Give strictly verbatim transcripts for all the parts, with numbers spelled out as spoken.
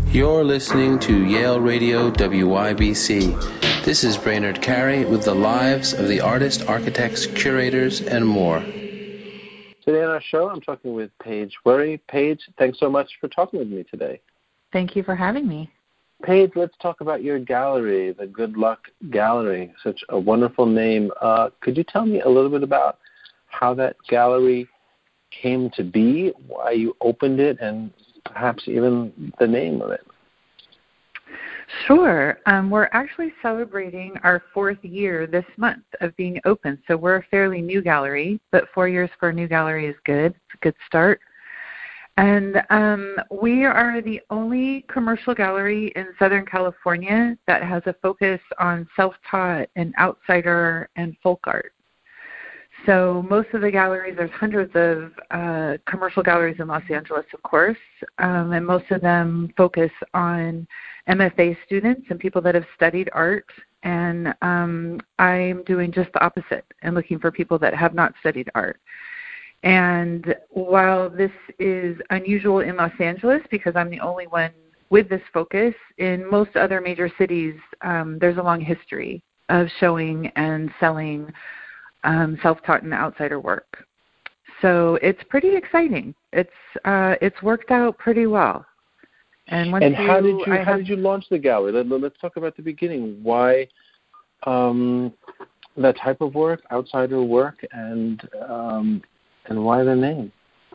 You're listening to Yale Radio W Y B C. This is Brainerd Carey with the lives of the artists, architects, curators, and more. Today on our show, I'm talking with Paige Worry. Paige, thanks so much for talking with me today. Thank you for having me. Paige, let's talk about your gallery, the Good Luck Gallery, such a wonderful name. Uh, could you tell me a little bit about how that gallery came to be, why you opened it, and perhaps even the name of it? Sure. Um, we're actually celebrating our fourth year this month of being open. So we're a fairly new gallery, but four years for a new gallery is good. It's a good start. And um, we are the only commercial gallery in Southern California that has a focus on self-taught and outsider and folk art. So most of the galleries, there's hundreds of uh, commercial galleries in Los Angeles, of course, um, and most of them focus on M F A students and people that have studied art. And um, I'm doing just the opposite and looking for people that have not studied art. And while this is unusual in Los Angeles because I'm the only one with this focus, in most other major cities, um, there's a long history of showing and selling Um, self-taught and outsider work. So it's pretty exciting. It's uh, it's worked out pretty well. And, once and how you, did you I how have, did you launch the gallery? Let, let's talk about the beginning. Why um, that type of work, outsider work, and um, and why the name?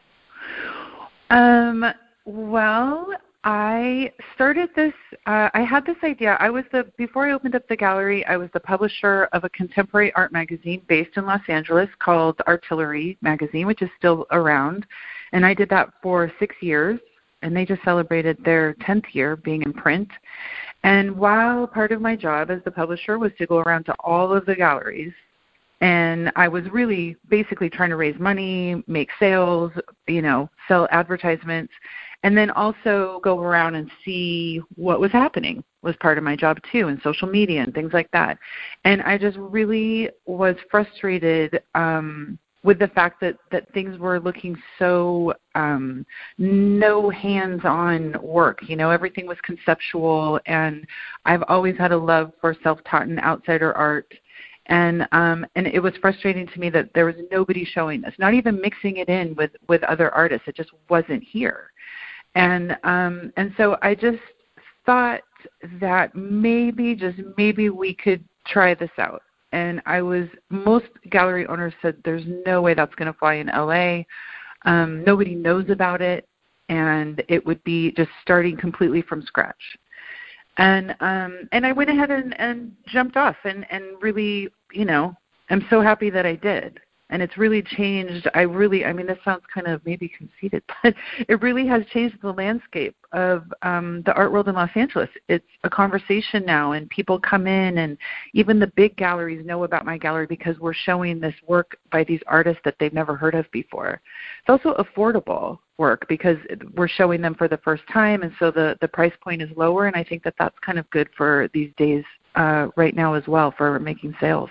Um. Well, I started this, uh, I had this idea. I was the, before I opened up the gallery, I was the publisher of a contemporary art magazine based in Los Angeles called Artillery Magazine, which is still around. And I did that for six years, and they just celebrated their tenth year being in print. And while part of my job as the publisher was to go around to all of the galleries, and I was really basically trying to raise money, make sales, you know, sell advertisements, and then also go around and see what was happening was part of my job too, and social media and things like that. And I just really was frustrated um, with the fact that, that things were looking so um, no hands-on work. You know, everything was conceptual, and I've always had a love for self-taught and outsider art. And um, and it was frustrating to me that there was nobody showing this, not even mixing it in with, with other artists. It just wasn't here. And um, and so I just thought that maybe, just maybe we could try this out. And I was, most gallery owners said there's no way that's going to fly in L A. Um, nobody knows about it, and it would be just starting completely from scratch. And um, and I went ahead and, and jumped off and, and really, you know, I'm so happy that I did. And it's really changed. I really, I mean, this sounds kind of maybe conceited, but it really has changed the landscape of um, the art world in Los Angeles. It's a conversation now, and people come in, and even the big galleries know about my gallery because we're showing this work by these artists that they've never heard of before. It's also affordable work because we're showing them for the first time, and so the, the price point is lower, and I think that that's kind of good for these days uh, right now as well for making sales.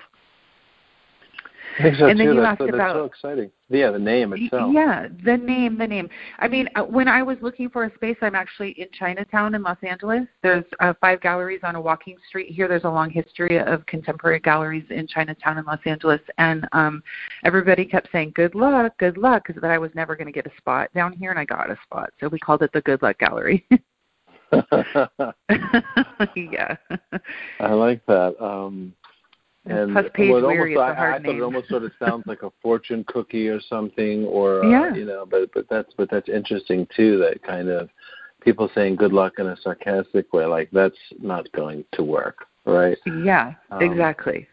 I think so and then too. you That's, asked so, that's about, so exciting. Yeah, the name itself. Yeah, the name, the name. I mean, when I was looking for a space, I'm actually in Chinatown in Los Angeles. There's uh, five galleries on a walking street here. There's a long history of contemporary galleries in Chinatown in Los Angeles. And um, everybody kept saying, good luck, good luck, because that I was never going to get a spot down here, and I got a spot. So we called it the Good Luck Gallery. Yeah. I like that. Um, And Plus Paige well, Weary almost, is a hard I, I thought name. it almost sort of sounds like a fortune cookie or something, or uh, yeah. you know. But but that's but that's interesting too. That kind of people saying good luck in a sarcastic way, like that's not going to work, right? Yeah, um, exactly.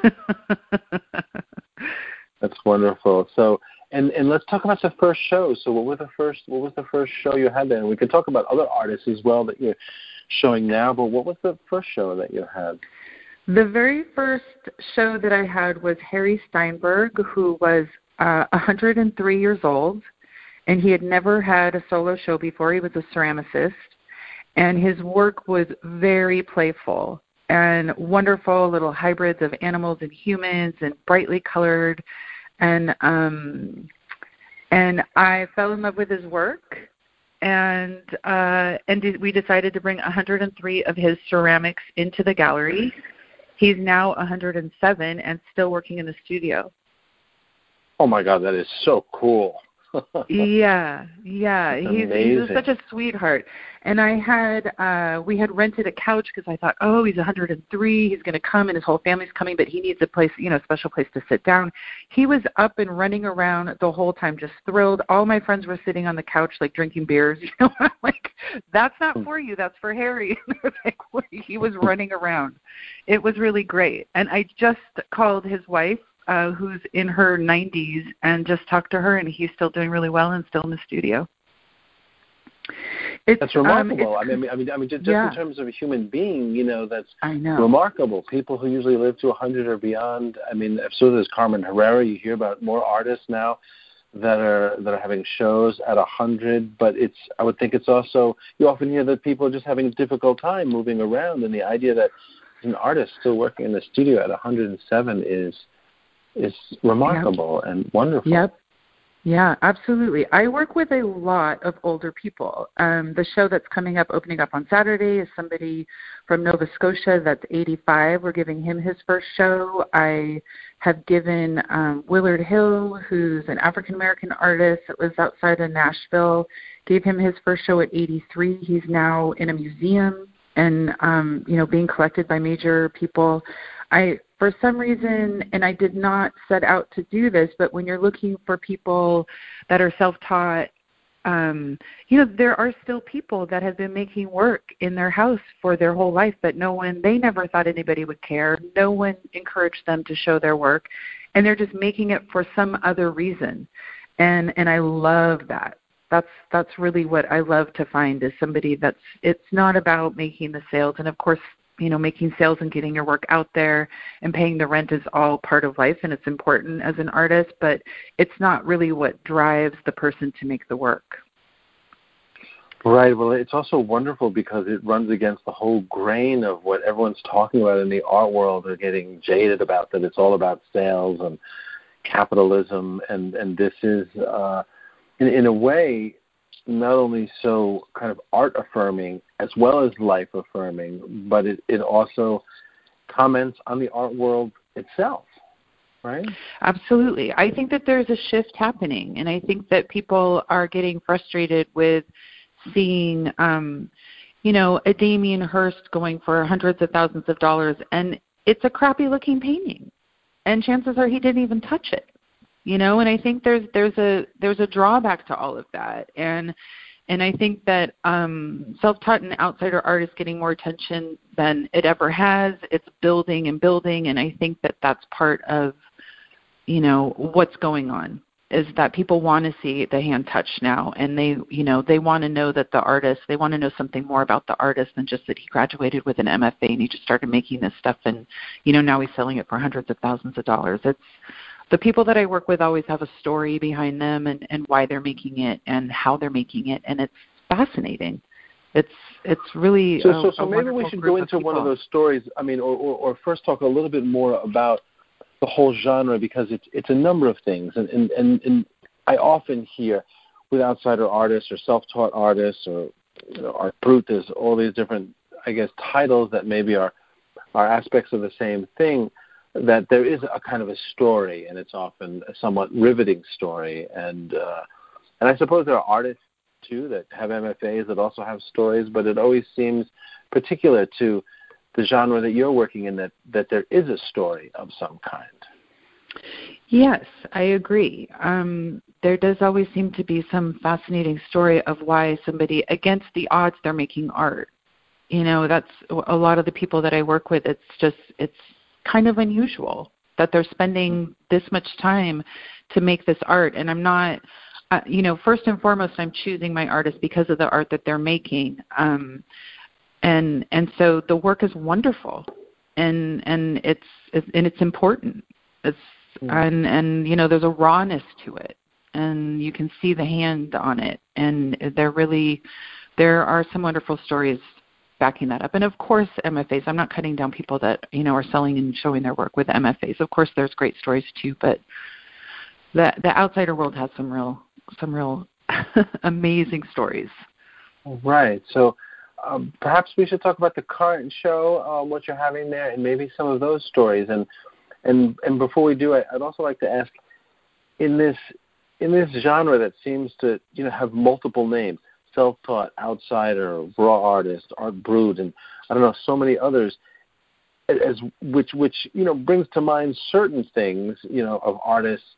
That's wonderful. So and and let's talk about the first show. So what was the first what was the first show you had there? And we could talk about other artists as well that you're showing now. But what was the first show that you had? The very first show that I had was Harry Steinberg, who was uh, one hundred three years old, and he had never had a solo show before. He was a ceramicist, and his work was very playful and wonderful, little hybrids of animals and humans and brightly colored. And um, and I fell in love with his work. and uh, and d- we decided to bring one hundred three of his ceramics into the gallery. He's now one hundred seven and still working in the studio. Oh my God, that is so cool. yeah, yeah. That's he's, amazing. he's such a sweetheart. And I had, uh, we had rented a couch because I thought, oh, he's one hundred three. He's going to come and his whole family's coming, but he needs a place, you know, special place to sit down. He was up and running around the whole time, just thrilled. All my friends were sitting on the couch, like drinking beers. You know, I'm like, that's not for you. That's for Harry. Like, he was running around. It was really great. And I just called his wife, Uh, who's in her nineties, and just talked to her, and he's still doing really well and still in the studio. It's, that's remarkable. Um, I mean, I mean, I mean, just, yeah. just in terms of a human being, you know, that's I know. remarkable. People who usually live to one hundred or beyond. I mean, so there's Carmen Herrera. You hear about more artists now that are that are having shows at one hundred. But it's, I would think it's also, you often hear that people are just having a difficult time moving around, and the idea that an artist still working in the studio at one hundred seven is is remarkable yep. and wonderful. Yep. Yeah, absolutely. I work with a lot of older people. Um, the show that's coming up, opening up on Saturday, is somebody from Nova Scotia that's eighty-five. We're giving him his first show. I have given um, Willard Hill, who's an African-American artist that lives outside of Nashville, gave him his first show at eighty-three. He's now in a museum and, um, you know, being collected by major people. I, for some reason, and I did not set out to do this, but when you're looking for people that are self-taught, um, you know, there are still people that have been making work in their house for their whole life, but no one, they never thought anybody would care. No one encouraged them to show their work, and they're just making it for some other reason. And and I love that. That's that's really what I love to find, is somebody that's, it's not about making the sales. And of course, you know, making sales and getting your work out there and paying the rent is all part of life, and it's important as an artist, but it's not really what drives the person to make the work. Right. Well, it's also wonderful because it runs against the whole grain of what everyone's talking about in the art world. They're getting jaded about that it's all about sales and capitalism, and, and this is, uh, in, in a way, not only so kind of art affirming as well as life affirming, but it, it also comments on the art world itself, right? Absolutely. I think that there's a shift happening, and I think that people are getting frustrated with seeing, um, you know, a Damien Hirst going for hundreds of thousands of dollars, and it's a crappy looking painting, and chances are he didn't even touch it. You know, and I think there's there's a there's a drawback to all of that, and and I think that um, self-taught and outsider art is getting more attention than it ever has. It's building and building, and I think that that's part of, you know, what's going on, is that people want to see the hand touch now, and they, you know, they want to know that the artist, they want to know something more about the artist than just that he graduated with an M F A and he just started making this stuff, and, you know, now he's selling it for hundreds of thousands of dollars. It's, the people that I work with always have a story behind them, and, and why they're making it and how they're making it, and it's fascinating. It's it's really so. A, so, so a maybe we should go into one of those stories. I mean, or, or, or first talk a little bit more about the whole genre, because it's it's a number of things, and and, and, and I often hear with outsider artists or self-taught artists or, you know, art brut, there's all these different, I guess, titles that maybe are are aspects of the same thing, that there is a kind of a story, and it's often a somewhat riveting story. And uh, and I suppose there are artists, too, that have M F As that also have stories, but it always seems particular to the genre that you're working in that, that there is a story of some kind. Yes, I agree. Um, there does always seem to be some fascinating story of why somebody, against the odds, they're making art. You know, that's a lot of the people that I work with. It's just, it's kind of unusual that they're spending this much time to make this art. And I'm not, uh, you know, first and foremost, I'm choosing my artists because of the art that they're making. Um, and and so the work is wonderful, and and it's, it's and it's important. It's mm. and and you know, there's a rawness to it, and you can see the hand on it, and they're really, there are some wonderful stories backing that up. And of course, M F As, I'm not cutting down people that, you know, are selling and showing their work with M F As. Of course, there's great stories too, but the the outsider world has some real some real amazing stories. Right. So um, perhaps we should talk about the current show, um, what you're having there, and maybe some of those stories. And and and before we do it, I'd also like to ask, in this in this genre that seems to you know have multiple names, self-taught, outsider, raw artist, art brut, and I don't know, so many others, as which which you know brings to mind certain things you know of artists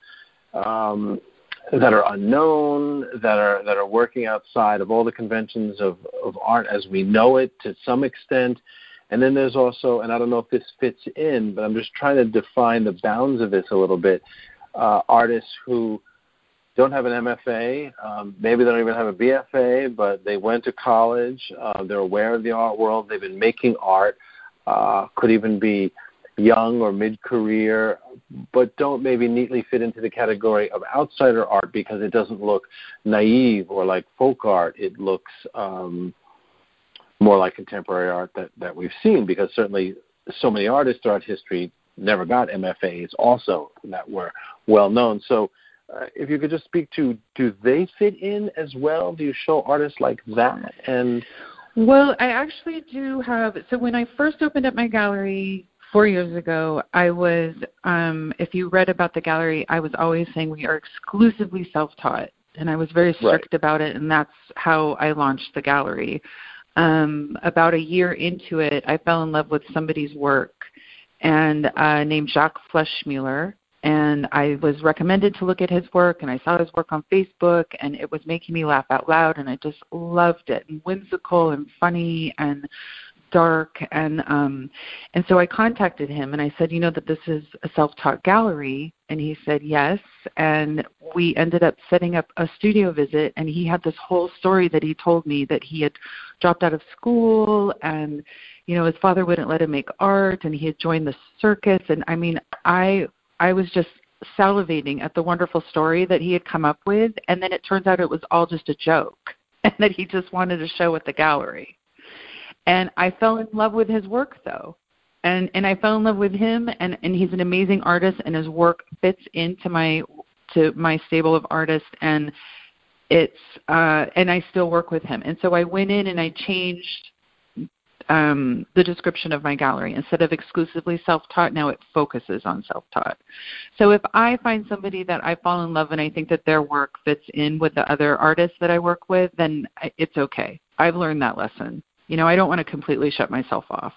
um, that are unknown, that are that are working outside of all the conventions of, of art as we know it to some extent. And then there's also, and I don't know if this fits in, but I'm just trying to define the bounds of this a little bit, uh, artists who don't have an M F A, um, maybe they don't even have a B F A, but they went to college, uh, they're aware of the art world, they've been making art, uh, could even be young or mid-career, but don't maybe neatly fit into the category of outsider art because it doesn't look naive or like folk art. It looks um, more like contemporary art that, that we've seen, because certainly so many artists throughout history never got M F As also that were well known. So uh, if you could just speak to, do they fit in as well? Do you show artists like that? And well, I actually do have, so when I first opened up my gallery four years ago, I was, um, if you read about the gallery, I was always saying we are exclusively self-taught, and I was very strict right. about it, and that's how I launched the gallery. Um, about a year into it, I fell in love with somebody's work and uh, named Jacques Fleischmüller, and I was recommended to look at his work, and I saw his work on Facebook, and it was making me laugh out loud, and I just loved it, and whimsical and funny and dark, and um, and so I contacted him, and I said, you know, that this is a self-taught gallery, and he said yes, and we ended up setting up a studio visit, and he had this whole story that he told me that he had dropped out of school, and you know, his father wouldn't let him make art, and he had joined the circus, and I mean, I I was just salivating at the wonderful story that he had come up with, and then it turns out it was all just a joke, and that he just wanted to show at the gallery. And I fell in love with his work, though. And and I fell in love with him, and, and he's an amazing artist, and his work fits into my to my stable of artists, and it's uh, and I still work with him. And so I went in and I changed um, the description of my gallery. Instead of exclusively self-taught, now it focuses on self-taught. So if I find somebody that I fall in love and I think that their work fits in with the other artists that I work with, then it's okay. I've learned that lesson. You know, I don't want to completely shut myself off.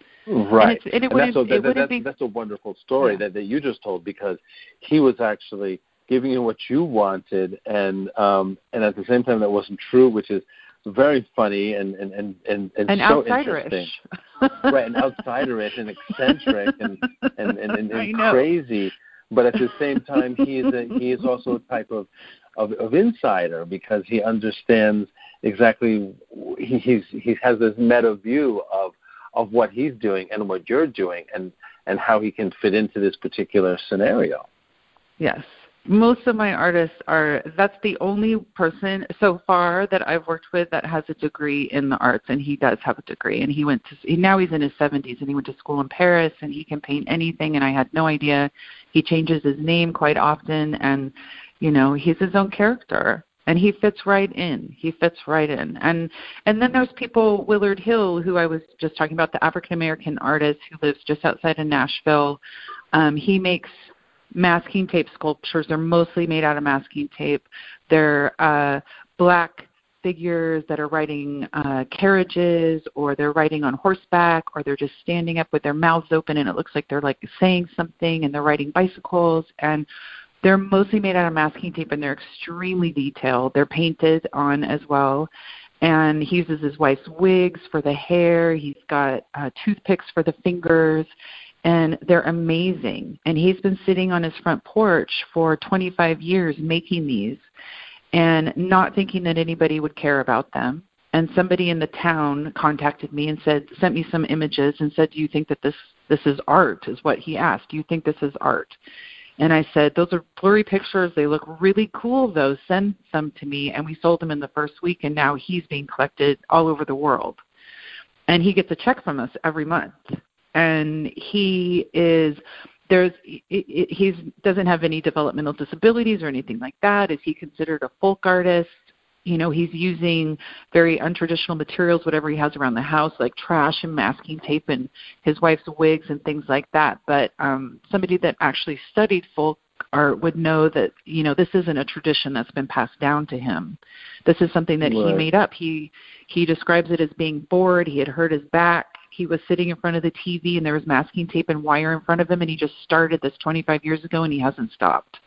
Right. And, and, it and that's, a, it that, that's, be, that's a wonderful story yeah. that, that you just told, because he was actually giving you what you wanted, and um, and at the same time that wasn't true, which is very funny and, and, and, and, and, and so outsiderish. interesting. Right, and outsiderish and eccentric and, and, and, and, and crazy. But at the same time, he is, a, he is also a type of, of, of insider, because he understands exactly, he he's, he has this meta view of of what he's doing and what you're doing, and, and how he can fit into this particular scenario. Yes. Most of my artists are, that's the only person so far that I've worked with that has a degree in the arts, and he does have a degree. And he went to, now he's in his seventies, and he went to school in Paris, and he can paint anything, and I had no idea. He changes his name quite often, and, you know, he's his own character. And he fits right in. He fits right in. And and then there's people, Willard Hill, who I was just talking about, the African-American artist who lives just outside of Nashville. Um, he makes masking tape sculptures. They're mostly made out of masking tape. They're uh, black figures that are riding uh, carriages, or they're riding on horseback, or they're just standing up with their mouths open, and it looks like they're like saying something, and they're riding bicycles. And they're mostly made out of masking tape, and they're extremely detailed. They're painted on as well. And he uses his wife's wigs for the hair. He's got uh, toothpicks for the fingers, and they're amazing. And he's been sitting on his front porch for twenty-five years making these and not thinking that anybody would care about them. And somebody in the town contacted me and said, sent me some images and said, do you think that this, this is art, is what he asked. Do you think this is art? And I said, those are blurry pictures. They look really cool, though. Send some to me. And we sold them in the first week, and now he's being collected all over the world. And he gets a check from us every month. And he is there's he doesn't have any developmental disabilities or anything like that. Is he considered a folk artist? You know, he's using very untraditional materials, whatever he has around the house, like trash and masking tape and his wife's wigs and things like that. But um, somebody that actually studied folk art would know that, you know, this isn't a tradition that's been passed down to him. This is something that right. he made up. He he describes it as being bored. He had hurt his back. He was sitting in front of the T V, and there was masking tape and wire in front of him, and he just started this twenty-five years ago, and he hasn't stopped.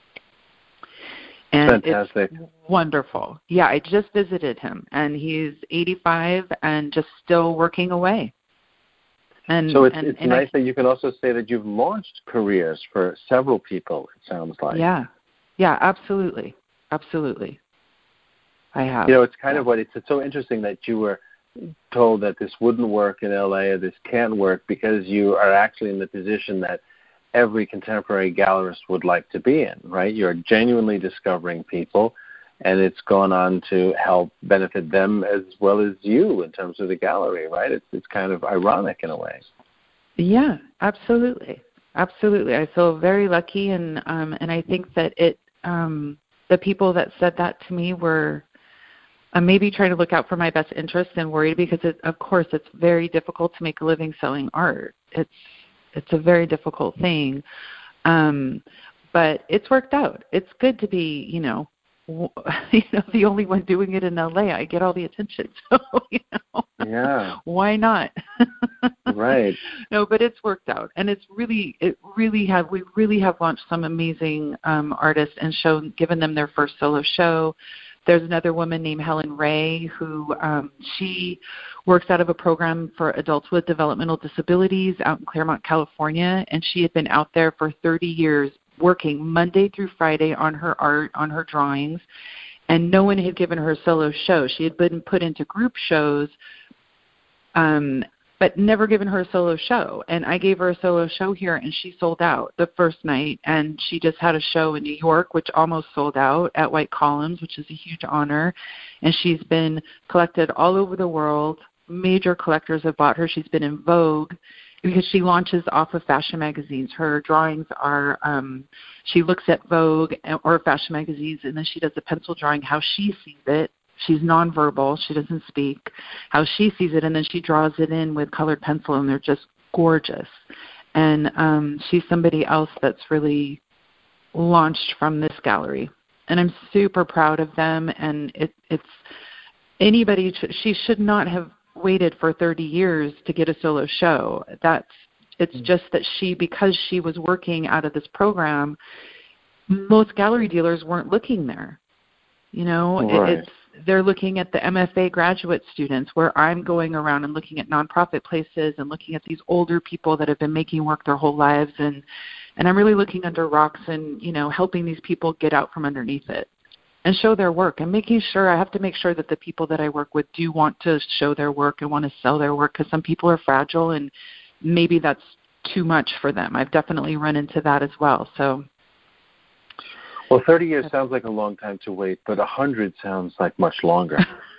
And Fantastic. It's wonderful. Yeah, I just visited him, and he's eighty-five and just still working away. And so it's, and, it's and nice I, that you can also say that you've launched careers for several people, it sounds like. Yeah, yeah, absolutely, absolutely. I have. You know, it's kind yeah. of what, it's, it's so interesting that you were told that this wouldn't work in L A or this can't work, because you are actually in the position that every contemporary gallerist would like to be in, right? You're genuinely discovering people, and it's gone on to help benefit them as well as you in terms of the gallery, right? It's it's kind of ironic in a way. Yeah, absolutely, absolutely. I feel very lucky, and um, and I think that it um, the people that said that to me were uh, maybe trying to look out for my best interest and worried, because it, of course it's very difficult to make a living selling art. It's It's a very difficult thing, um, but it's worked out. It's good to be, you know, w- you know, the only one doing it in L A. I get all the attention, so you know, yeah, why not? Right. No, but it's worked out, and it's really, it really have. We really have launched some amazing um, artists and shown, given them their first solo show. There's another woman named Helen Ray who um, she works out of a program for adults with developmental disabilities out in Claremont, California, and she had been out there for thirty years working Monday through Friday on her art, on her drawings, and no one had given her a solo show. She had been put into group shows, um, but never given her a solo show. And I gave her a solo show here, and she sold out the first night. And she just had a show in New York, which almost sold out at White Columns, which is a huge honor. And she's been collected all over the world. Major collectors have bought her. She's been in Vogue because she launches off of fashion magazines. Her drawings are, um, she looks at Vogue or fashion magazines, and then she does a pencil drawing how she sees it. She's nonverbal. She doesn't speak. How she sees it, and then she draws it in with colored pencil, and they're just gorgeous. And um, she's somebody else that's really launched from this gallery, and I'm super proud of them. And it, it's anybody. She should not have waited for thirty years to get a solo show. That's it's mm-hmm. just that she, because she was working out of this program, most gallery dealers weren't looking there. You know, right. it's they're looking at the M F A graduate students, where I'm going around and looking at nonprofit places and looking at these older people that have been making work their whole lives, and and I'm really looking under rocks and, you know, helping these people get out from underneath it and show their work, and making sure I have to make sure that the people that I work with do want to show their work and want to sell their work, because some people are fragile and maybe that's too much for them. I've definitely run into that as well. So. Well, thirty years sounds like a long time to wait, but one hundred sounds like much longer.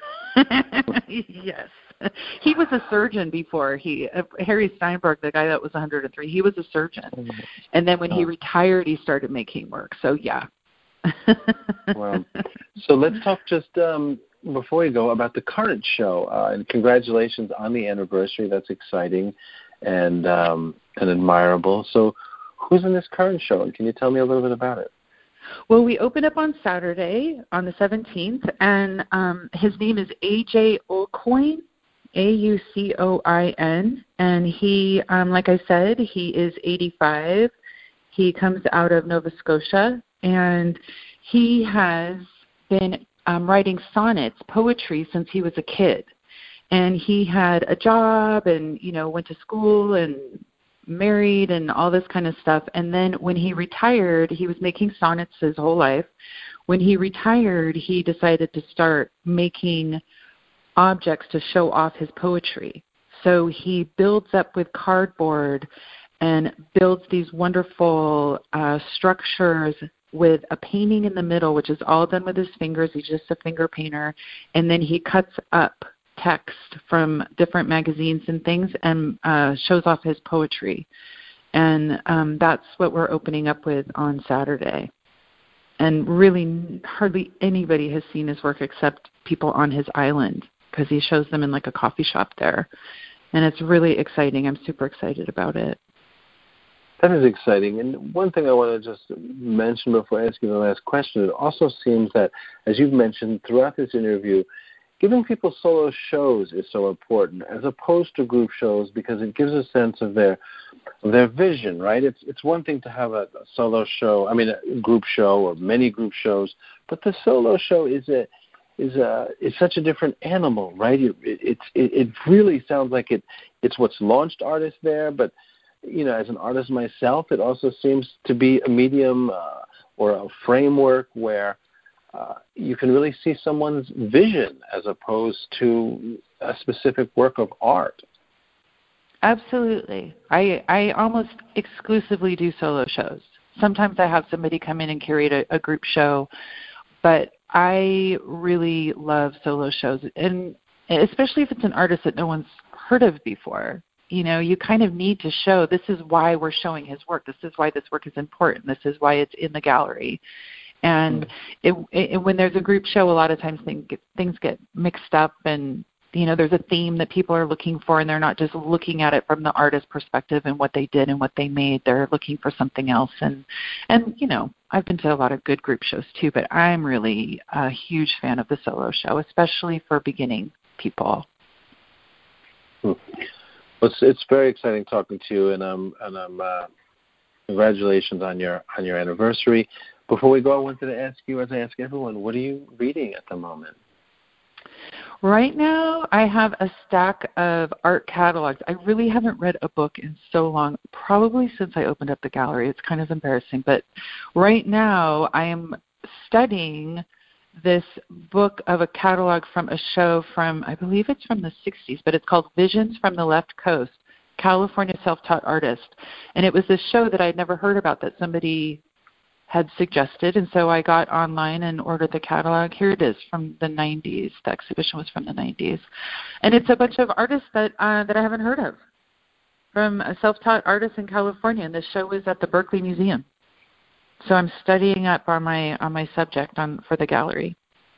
Yes. He was a surgeon before. He uh, Harry Steinberg, the guy that was one hundred three, he was a surgeon. And then when oh. he retired, he started making work. So, yeah. Well, so let's talk just um, before we go about the current show. Uh, and congratulations on the anniversary. That's exciting and, um, and admirable. So who's in this current show, and can you tell me a little bit about it? Well, we open up on Saturday, on the seventeenth, and um, his name is A J Aucoin, A U C O I N, and he, um, like I said, he is eighty-five. He comes out of Nova Scotia, and he has been um, writing sonnets, poetry, since he was a kid. And he had a job and, you know, went to school and married and all this kind of stuff. And then when he retired, he was making sonnets his whole life. When he retired, he decided to start making objects to show off his poetry. So he builds up with cardboard and builds these wonderful uh, structures with a painting in the middle, which is all done with his fingers. He's just a finger painter. And then he cuts up text from different magazines and things and uh, shows off his poetry. And um, that's what we're opening up with on Saturday. And really hardly anybody has seen his work except people on his island, because he shows them in like a coffee shop there. And it's really exciting. I'm super excited about it. That is exciting. And one thing I want to just mention before I ask you the last question, it also seems that, as you've mentioned throughout this interview, giving people solo shows is so important as opposed to group shows, because it gives a sense of their of their vision, right? It's it's one thing to have a, a solo show, I mean a group show or many group shows, but the solo show is a is a is such a different animal, right? It it it, it really sounds like it it's what's launched artists there, but you know, as an artist myself, it also seems to be a medium uh, or a framework where Uh, you can really see someone's vision as opposed to a specific work of art. Absolutely. I I almost exclusively do solo shows. Sometimes I have somebody come in and curate a, a group show, but I really love solo shows, and especially if it's an artist that no one's heard of before. You know, you kind of need to show this is why we're showing his work. This is why this work is important. This is why it's in the gallery. And it, it, when there's a group show, a lot of times things get, things get mixed up, and you know, there's a theme that people are looking for, and they're not just looking at it from the artist's perspective and what they did and what they made. They're looking for something else. And and you know, I've been to a lot of good group shows too, but I'm really a huge fan of the solo show, especially for beginning people. Hmm. Well, it's, it's very exciting talking to you, and um and um uh, congratulations on your on your anniversary. Before we go, I wanted to ask you, as I ask everyone, what are you reading at the moment? Right now, I have a stack of art catalogs. I really haven't read a book in so long, probably since I opened up the gallery. It's kind of embarrassing. But right now, I am studying this book of a catalog from a show from, I believe it's from the sixties, but it's called Visions from the Left Coast, California Self-Taught Artist. And it was this show that I'd never heard about that somebody had suggested, and so I got online and ordered the catalog. Here it is, from the nineties. The exhibition was from the nineties, and it's a bunch of artists that uh, that I haven't heard of, from a self-taught artist in California. And this show is at the Berkeley Museum, so I'm studying up on my on my subject on for the gallery.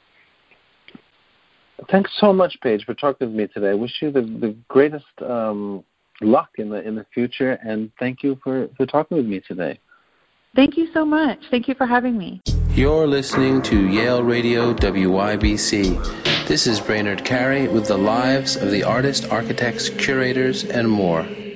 Thanks so much, Paige, for talking with me today. I wish you the, the greatest um, luck in the in the future, and thank you for, for talking with me today. Thank you so much. Thank you for having me. You're listening to Yale Radio W Y B C. This is Brainerd Carey with the lives of the artists, architects, curators, and more.